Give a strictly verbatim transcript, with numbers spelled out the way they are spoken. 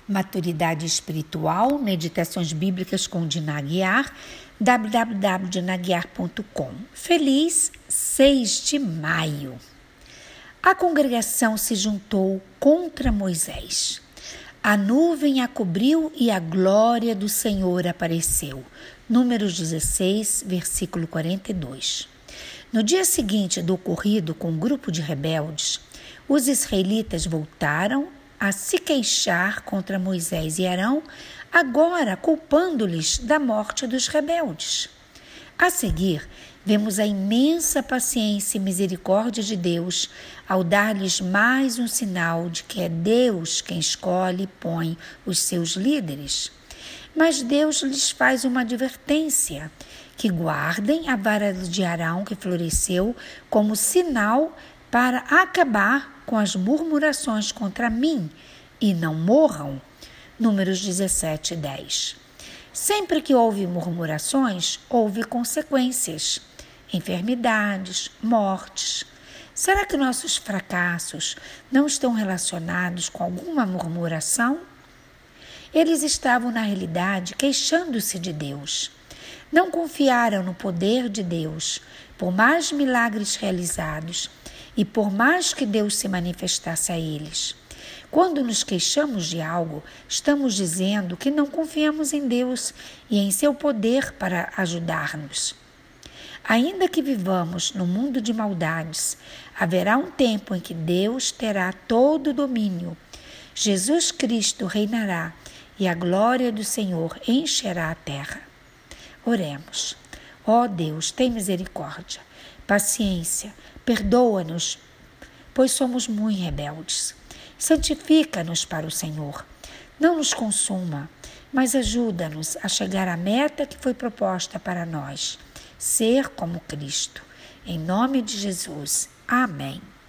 Maturidade Espiritual, Meditações Bíblicas com Dina Aguiar, w w w ponto dina aguiar ponto com. Feliz seis de maio. A congregação se juntou contra Moisés. A nuvem a cobriu e a glória do Senhor apareceu. Números dezesseis, versículo quarenta e dois. No dia seguinte do ocorrido com um grupo de rebeldes, os israelitas voltaram a se queixar contra Moisés e Arão, agora culpando-lhes da morte dos rebeldes. A seguir, vemos a imensa paciência e misericórdia de Deus ao dar-lhes mais um sinal de que é Deus quem escolhe e põe os seus líderes. Mas Deus lhes faz uma advertência, que guardem a vara de Arão que floresceu como sinal para acabar com as murmurações contra mim e não morram. Números dezessete, dez. Sempre que houve murmurações, houve consequências, enfermidades, mortes. Será que nossos fracassos não estão relacionados com alguma murmuração? Eles estavam, na realidade, queixando-se de Deus. Não confiaram no poder de Deus, por mais milagres realizados e por mais que Deus se manifestasse a eles. Quando nos queixamos de algo, estamos dizendo que não confiamos em Deus e em seu poder para ajudar-nos. Ainda que vivamos no mundo de maldades, haverá um tempo em que Deus terá todo o domínio. Jesus Cristo reinará e a glória do Senhor encherá a terra. Oremos. Ó Deus, tem misericórdia, paciência, perdoa-nos, pois somos muito rebeldes. Santifica-nos para o Senhor. Não nos consuma, mas ajuda-nos a chegar à meta que foi proposta para nós, ser como Cristo. Em nome de Jesus. Amém.